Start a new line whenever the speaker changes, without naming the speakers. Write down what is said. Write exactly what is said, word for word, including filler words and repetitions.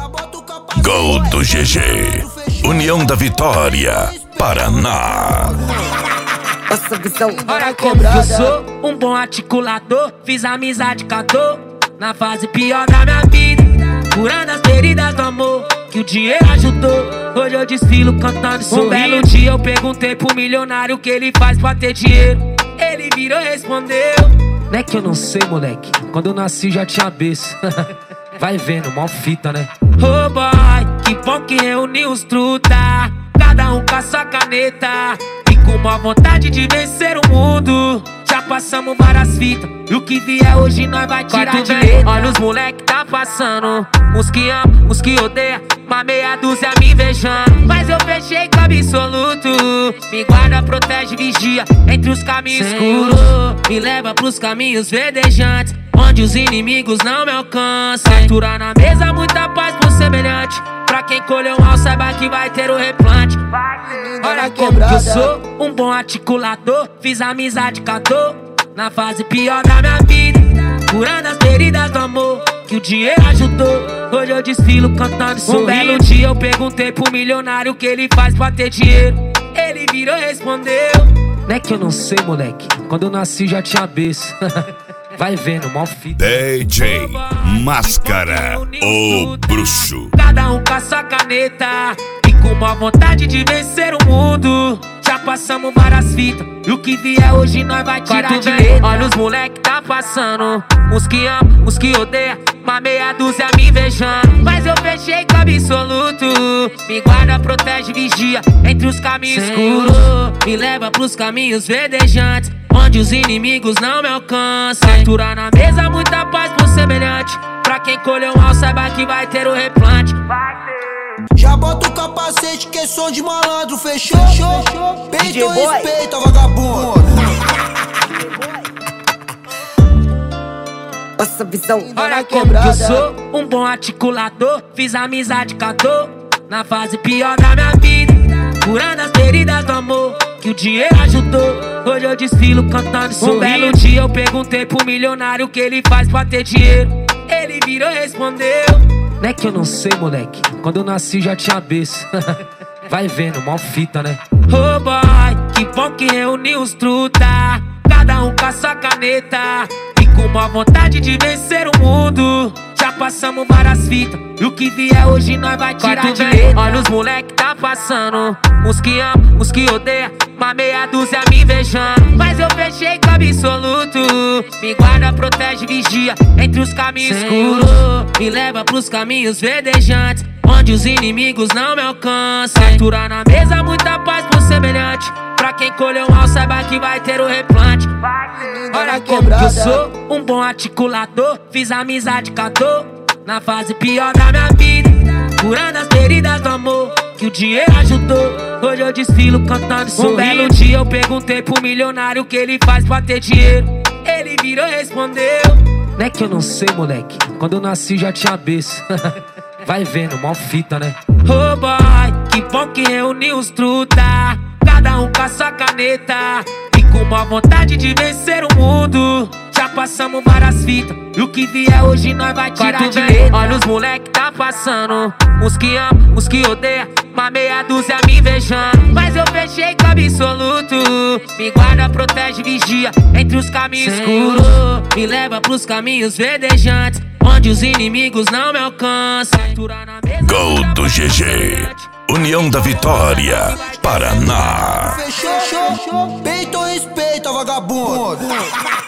Gol do G G, União da Vitória, Paraná.
Essa visão.
Olha como eu sou um bom articulador. Fiz amizade com a dor na fase pior da minha vida, curando as feridas do amor que o dinheiro ajudou. Hoje eu desfilo cantando e sorrindo. Um belo dia eu perguntei pro milionário o que ele faz pra ter dinheiro. Ele virou e respondeu: não é que eu não sei, moleque, quando eu nasci já tinha berço. Vai vendo, mó fita, né? Oh boy, que bom que reuniu os truta, cada um com a sua caneta e com uma vontade de vencer o mundo. Já passamos várias fitas e o que vier hoje nós vai tirar de letra. Olha os moleque tá passando, uns que amam, uns que odeiam, uma meia dúzia me invejando. Mas eu fechei com absoluto, me guarda, protege, vigia entre os caminhos escuros, me leva pros caminhos verdejantes, onde os inimigos não me alcançam. Cultura na mesa, muita paz pro semelhante, pra quem colheu mal saiba que vai ter o replante. Olha como que eu sou um bom articulador. Fiz amizade com a dor na fase pior da minha vida, curando as feridas do amor que o dinheiro ajudou. Hoje eu desfilo cantando e sorrindo. Um belo dia eu perguntei pro milionário o que ele faz pra ter dinheiro. Ele virou e respondeu: não é que eu não sei, moleque, quando eu nasci já tinha berço. Vai vendo, mó fita.
D J Máscara, o bruxo.
Cada um com a sua caneta e com uma vontade de vencer o mundo. Já passamos várias fitas e o que vier hoje nós vai tirar de letra. Olha os moleque tá passando, uns que amam, uns que odeiam, uma meia dúzia me invejando. Mas eu fechei com absoluto, me guarda, protege, vigia entre os caminhos escuros, me leva pros caminhos verdejantes, onde os inimigos não me alcançam. Cultura na mesa, muita paz pro semelhante, pra quem colheu mal saiba que vai ter o replante.
Já bota o capacete que é som de malandro, fechou? fechou. Peito ou respeito, vagabundo.
Essa visão.
Olha como que eu sou um bom articulador. Fiz amizade com a dor na fase pior da minha vida, curando as feridas do amor que o dinheiro ajudou. Hoje eu desfilo cantando e sorrindo. Um belo dia eu perguntei pro milionário o que ele faz pra ter dinheiro. Ele virou e respondeu: não é que eu não sei, moleque, quando eu nasci já tinha berço. Vai vendo, mó fita, né? Oh boy, que bom que reuniu os truta, cada um com a sua caneta e com uma vontade de vencer o mundo. Já passamos várias fitas e o que vier hoje nós vai tirar de letra. Olha os moleque tá passando, uns que amam, uns que odeiam, uma meia dúzia me invejando. Mas eu fechei com absoluto, me guarda, protege, vigia entre os caminhos escuros, me leva pros caminhos verdejantes, onde os inimigos não me alcançam. Cultura na mesa, muita paz pro semelhante, pra quem colheu mal saiba que vai ter o replante. Olha como que eu sou um bom articulador. Fiz amizade com a dor na fase pior da minha vida, curando as feridas do amor que o dinheiro ajudou. Hoje eu desfilo cantando e sorrindo. Um belo dia eu perguntei pro milionário o que ele faz pra ter dinheiro. Ele virou e respondeu: não é que eu não sei, moleque, quando eu nasci já tinha berço. Vai vendo, mó fita, né? Oh boy, que bom que reuniu os truta, cada um com a sua caneta e com uma vontade de vencer o mundo. Já passamos várias fitas e o que vier hoje nós vai tirar de letra. Olha os moleque tá passando, uns que amam, uns que odeiam, uma meia dúzia me invejando. Mas eu fechei com absoluto, me guarda, protege, vigia entre os caminhos escuros, me leva pros caminhos verdejantes, onde os inimigos não me alcançam.
Gol do G G, União da Vitória, Paraná.
Fechou? Peito ou respeito, vagabundo.